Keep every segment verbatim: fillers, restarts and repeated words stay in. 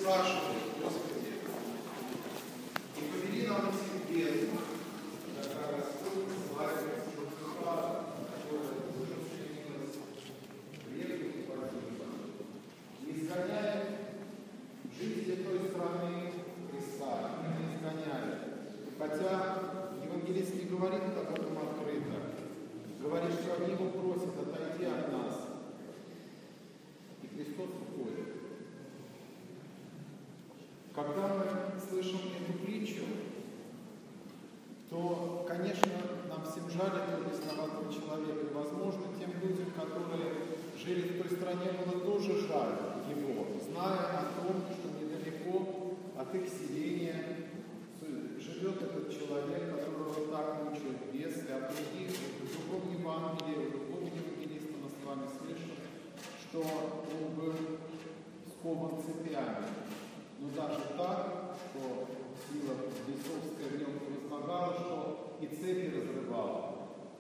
спрашивали: Господи, не повели нам эти беды, когда Господь называет Христа, которая уже стремилась в реку и погибла, не изгоняет жители той страны Христа, не изгоняет. Хотя евангелист не говорит об этом открыто, говорит, что они его просят: отойди от нас. И Христос уходит. Когда мы слышим эту притчу, то, конечно, нам всем жаль этого бесноватого человека. И, возможно, тем людям, которые жили в той стране, было тоже жаль его, зная о том, что недалеко от их селения живет этот человек, которого так мучают бесы, а других, в другом Евангелии, в другом евангелисте мы с вами слышим, что он был скован цепями. Но даже так, что сила бесовская в нем превозмогала, что и цепи разрывала.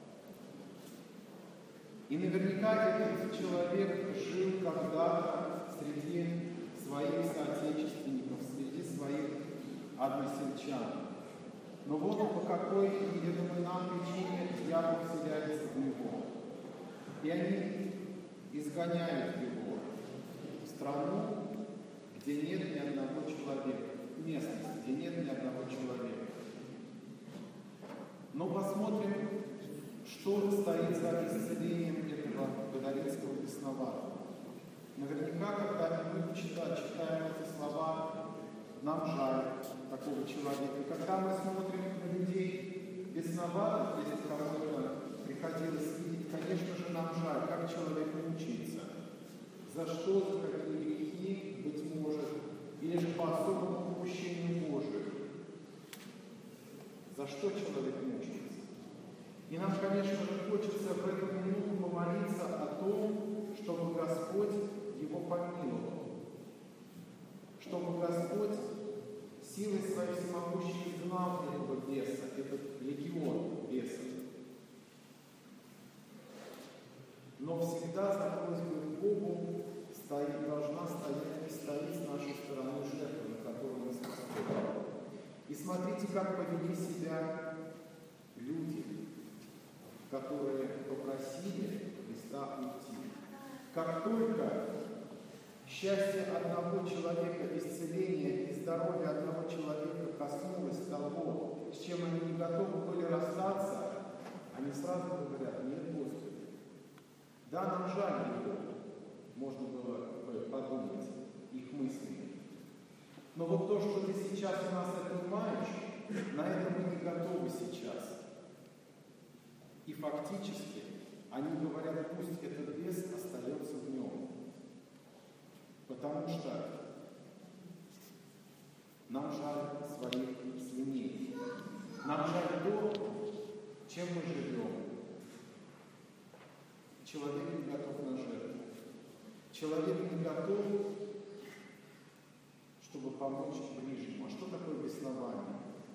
И наверняка этот человек жил когда-то среди своих соотечественников, среди своих односельчан. Но вот по какой неведомой причине дьявол вселяется в него. И они изгоняют его в страну, где нет ни одного человека, местность, где нет ни одного человека. Но посмотрим, что стоит за исцелением этого гадаринского бесноватого. Наверняка, когда мы читаем, читаем эти слова, нам жаль такого человека. И когда мы смотрим на людей бесноватых, если кому-то приходилось видеть, конечно же, нам жаль, как человек мучается. За что, за какие грехи, быть может, или же по особому попущению Божию. За что человек мучается? И нам, конечно же, хочется в эту минуту помолиться о том, чтобы Господь его помиловал, чтобы Господь силой своей всемогущей изгнал этого беса, этот легион бесов. Но всегда, за просьбой к Богу, стоит, должна стоять и стоит с нашей стороны жертва, на которую мы способны. И смотрите, как повели себя люди, которые попросили Христа уйти. Как только счастье одного человека, исцеление и здоровье одного человека коснулось того, с чем они не готовы были расстаться, они сразу говорят: нет, Господи. Да, нам жаль его, можно было бы подумать их мыслями. Но вот то, что ты сейчас у нас отнимаешь, на это мы не готовы сейчас. И фактически они говорят: пусть этот бес остается в нем. Потому что нам жаль своих свиней. Нам жаль то, чем мы живем. Человек не готов на жертву. Человек не готов, чтобы помочь ближнему. А что такое беснование?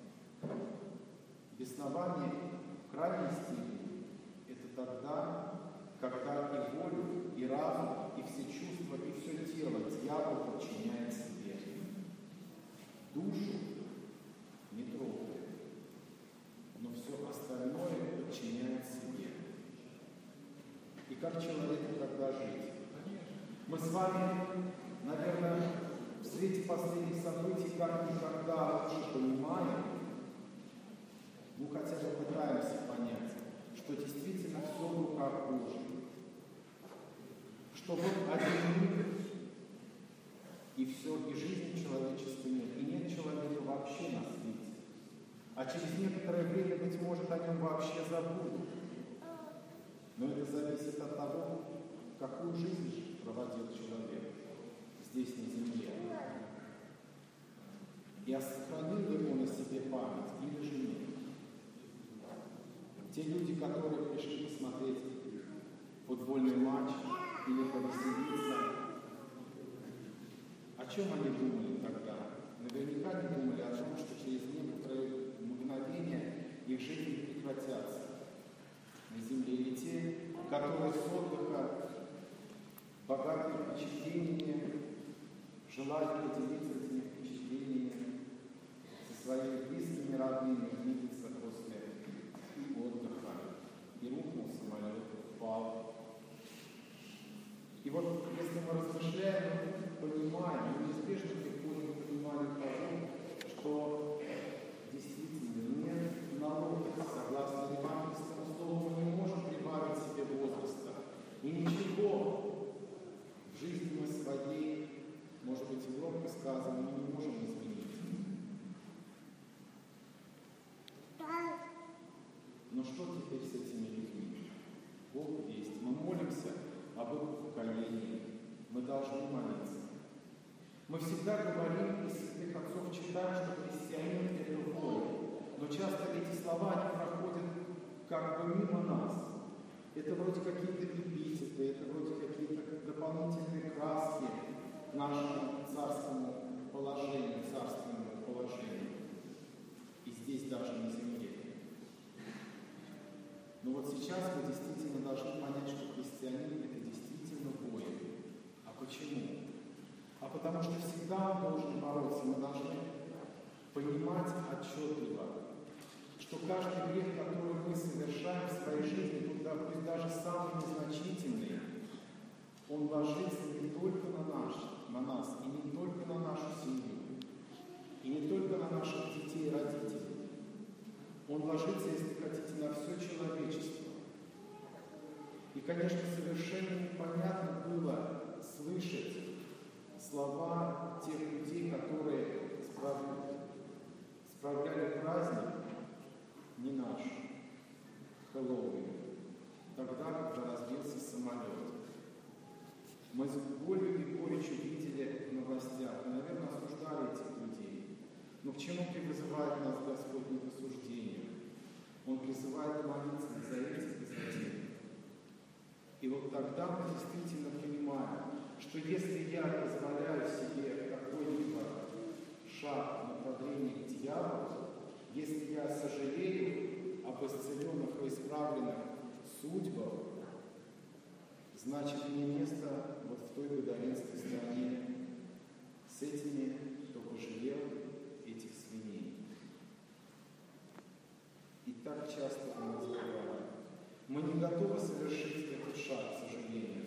Беснование в крайней степени – это тогда, когда и волю, и разум, и все чувства, и все тело дьявол подчиняет себе. Душу не трогает, но все остальное подчиняет себе. И как человеку тогда жить? Мы с вами, наверное, в свете последних событий как никогда лучше понимаем, ну хотя бы пытаемся понять, что действительно все в руках Божьих. Что вот один миг, и все, и жизни человеческой нет, и нет человека вообще на свете. А через некоторое время, быть может, о нем вообще забудут. Но это зависит от того, какую жизнь проводил человек здесь, на земле. И сохранил ли он о себе память, или же нет? Те люди, которые пришли смотреть футбольный матч или повеселиться, о чем они думали тогда? Наверняка не думали о том, что через некоторое мгновение их жизни прекратятся на земле. И те, которые с отдыха, богатые впечатлениями, желают поделиться этими впечатлениями со своими близкими, родными, видеться после отдыха. И рухнул самолет, упал. И вот если мы размышляем, мы понимаем, мы неизбежно приходим к пониманию того, что действительно нет налога. Согласно евангельскому слову, мы не можем прибавить себе возраста. И ничего в жизни мы своей, может быть, и громко сказано, мы не можем изменить. Но что теперь с этими людьми? Бог есть. Мы молимся об их поколении. Мы должны молиться. Мы всегда говорим, из святых отцов читаем, что христианин – это воин. Но часто эти слова не проходят как бы мимо нас. Это вроде какие-то эпитеты, это вроде какие-то дополнительные краски к нашему царскому положению, царственному положению. И здесь даже на земле. Но вот сейчас мы действительно должны понять, что христианин – это действительно воин. А почему? А потому что всегда он должен бороться. Мы должны понимать отчетливо, что каждый грех, который мы совершаем в своей жизни, пусть даже самый незначительный, он ложится не только на, наш, на нас, и не только на нашу семью, и не только на наших детей и родителей. Он ложится, если хотите, на все человечество. И, конечно, совершенно непонятно было слышать слова тех людей, которые справляли, справляли праздник не наш, Хэллоуин, тогда, когда разбился самолет. Мы с болью и горечью видели в новостях, и, наверное, осуждали этих людей. Но к чему призывает нас Господь не к осуждению? Он призывает молиться за этих и за тех. И вот тогда мы действительно понимаем, что если я позволяю себе какой-либо шаг в направлении к дьяволу, если я сожалею об исцеленных и исправленных судьбах, значит, мне место вот в той гадаринской стране с этими, кто пожалел этих свиней. И так часто мы забываем. Мы не готовы совершить этот шаг, к сожалению.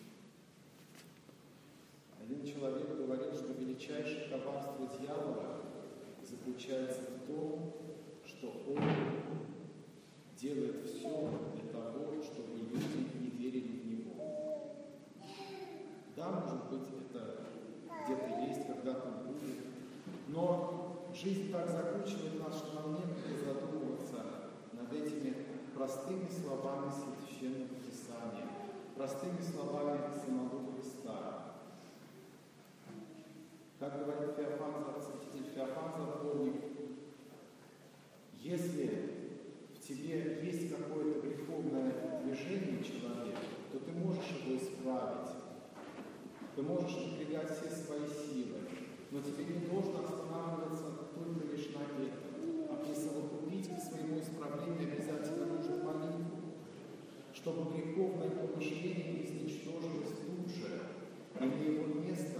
Один человек говорил, что величайшее коварство дьявола заключается в том, что он делает все для того, чтобы люди не верили в него. Да, может быть, это где-то есть, когда-то будет, но жизнь так закручивает нас, что нам некогда задумываться над этими простыми словами Священного Писания, простыми словами самого Христа. Как говорит Феофан, святитель Феофан Затворник, если в тебе есть какое-то греховное движение человека, то ты можешь его исправить. Ты можешь напрягать все свои силы, но тебе не нужно останавливаться только лишь на этом. А присовокупить к своему исправлению обязательно нужно молитву, чтобы греховное помышление изничтожилось тут же, и на его место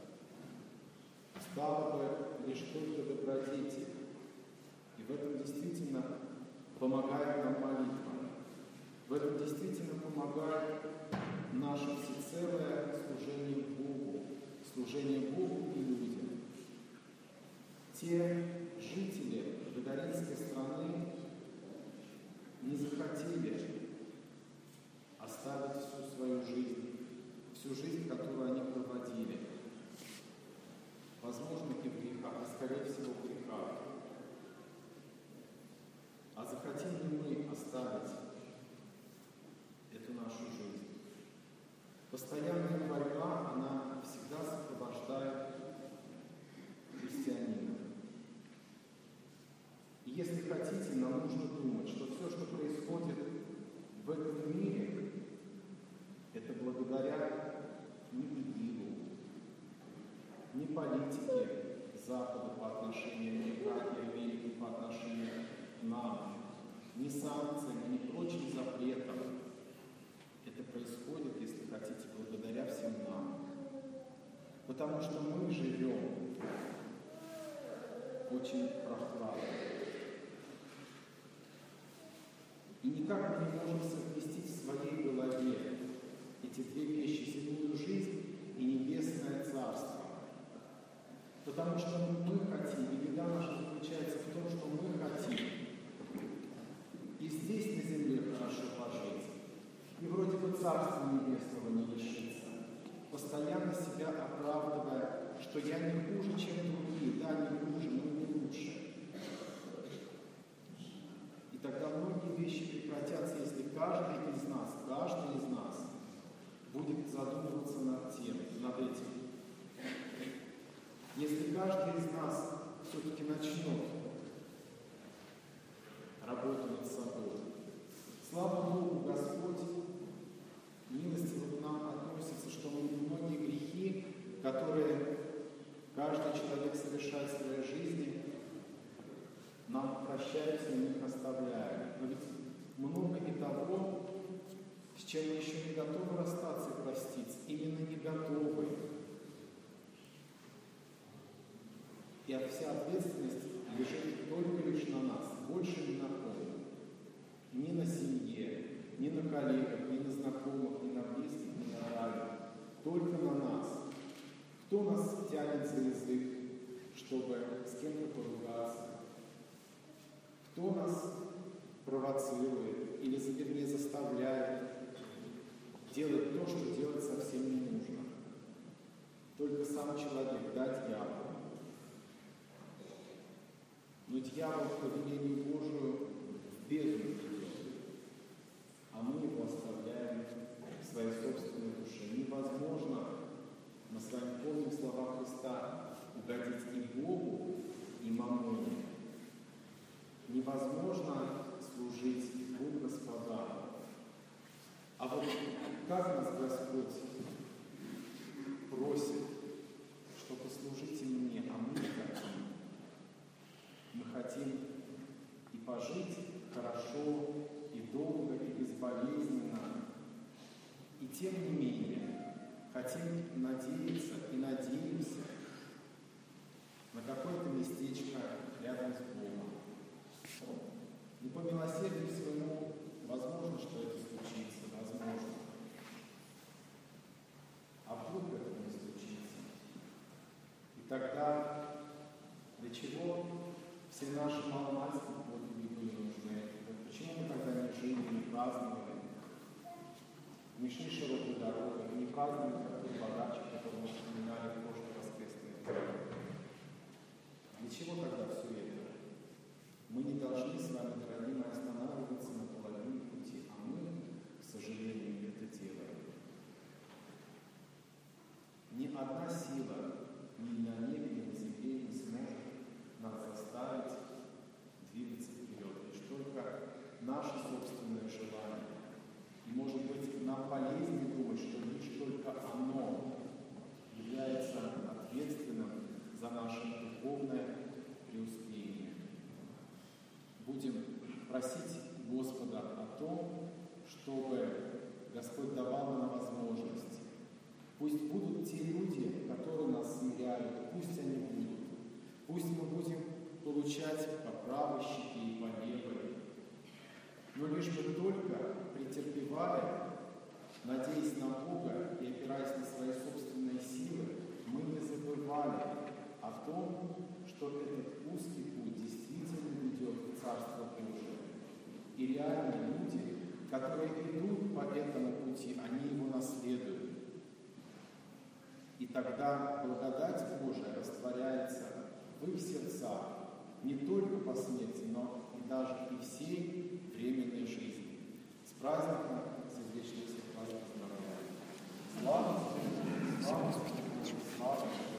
стало бы лишь только добродетель. И в этом действительно помогает нам молитва. В этом действительно помогает наше всецелое служение Богу, служение Богу и людям. Те жители гадаринской страны не захотели оставить всю свою жизнь, всю жизнь, которую они проводили. Возможно, и в грехах, а скорее всего в грехах. А захотим ли мы оставить эту нашу жизнь? Постоянная борьба, она всегда сопровождает христианина. И если хотите, нам нужно думать, что все, что происходит в этом мире, это благодаря не ИГИЛу, не политике Запада по отношению к Америке, по отношению к нам, ни санкциям, ни прочим запретам. Это происходит, если хотите, благодаря всем нам. Потому что мы живем очень прохладно. И никак мы не можем совместить в своей голове эти две вещи: земную жизнь и небесное царство. Потому что мы хотим, и беда наша заключается в том, что мы хотим и здесь на земле хорошо пожить, и вроде бы царства небесного не лишиться, постоянно себя оправдывая, что я не хуже, чем другие, да, не хуже, но не лучше. И тогда многие вещи прекратятся, если каждый из нас, каждый из нас будет задумываться над тем, над этим. Если каждый из нас все-таки начнет работу над собой. Слава Богу, Господь милостиво к нам относится, что мы многие грехи, которые каждый человек совершает в своей жизни, нам прощаются и мы их оставляем. Но ведь много и того, с чем мы еще не готовы расстаться и проститься, именно не готовы. И вся ответственность лежит только лишь на нас, больше ни на ком. Ни на семье, ни на коллегах, ни на знакомых, ни на близких, ни на равных. Только на нас. Кто нас тянет за язык, чтобы с кем-то поругаться? Кто нас провоцирует или, вернее, заставляет делать то, что делать совсем не нужно? Только сам человек, да, дьявол. Но дьявол по велению Божию в бездну идет, а мы его оставляем в своей собственной душе. Невозможно, мы с вами помним слова Христа, угодить и Богу, и мамоне. Невозможно служить двум господам. А вот как нас Господь просит, что послужите мне, а мы не хотим. Мы хотим и пожить хорошо, и долго, и безболезненно. И тем не менее, хотим надеяться и надеемся на какое-то местечко рядом с Богом. И по милосердию своему возможно, что это случится, возможно. А вдруг это не случится? И тогда для чего все наши маломальские подвиги были нужны? Почему мы тогда не жили, не праздновали, не шли широкой дорогой, не праздновали как тот богач, которого мы вспоминали в прошлой воскресной неделе? Для чего тогда все это? Мы не должны с вами, дорогие мои, останавливаться на половине пути, а мы, к сожалению, это делаем. Ни одна сила ни на небе, ни на земле не сможет нас заставить двигаться вперед. Лишь только наше собственное желание. И, может быть, нам полезнее думать, что лишь только оно является ответственным за наше духовное преуспеяние. Будем просить Господа о том, чтобы Господь давал нам возможность. Пусть будут те люди, которые нас смиряют, пусть они будут. Пусть мы будем получать по правой щеке и по левой. Но лишь бы только претерпевая, надеясь на Бога и опираясь на свои собственные силы, мы не забывали о том, что этот узкий путь действительно ведет в Царство Божие. И реальные люди, которые идут по этому пути, они его наследуют. И тогда благодать Божия растворяется в их сердцах не только по смерти, но и даже и всей временной жизни. С праздником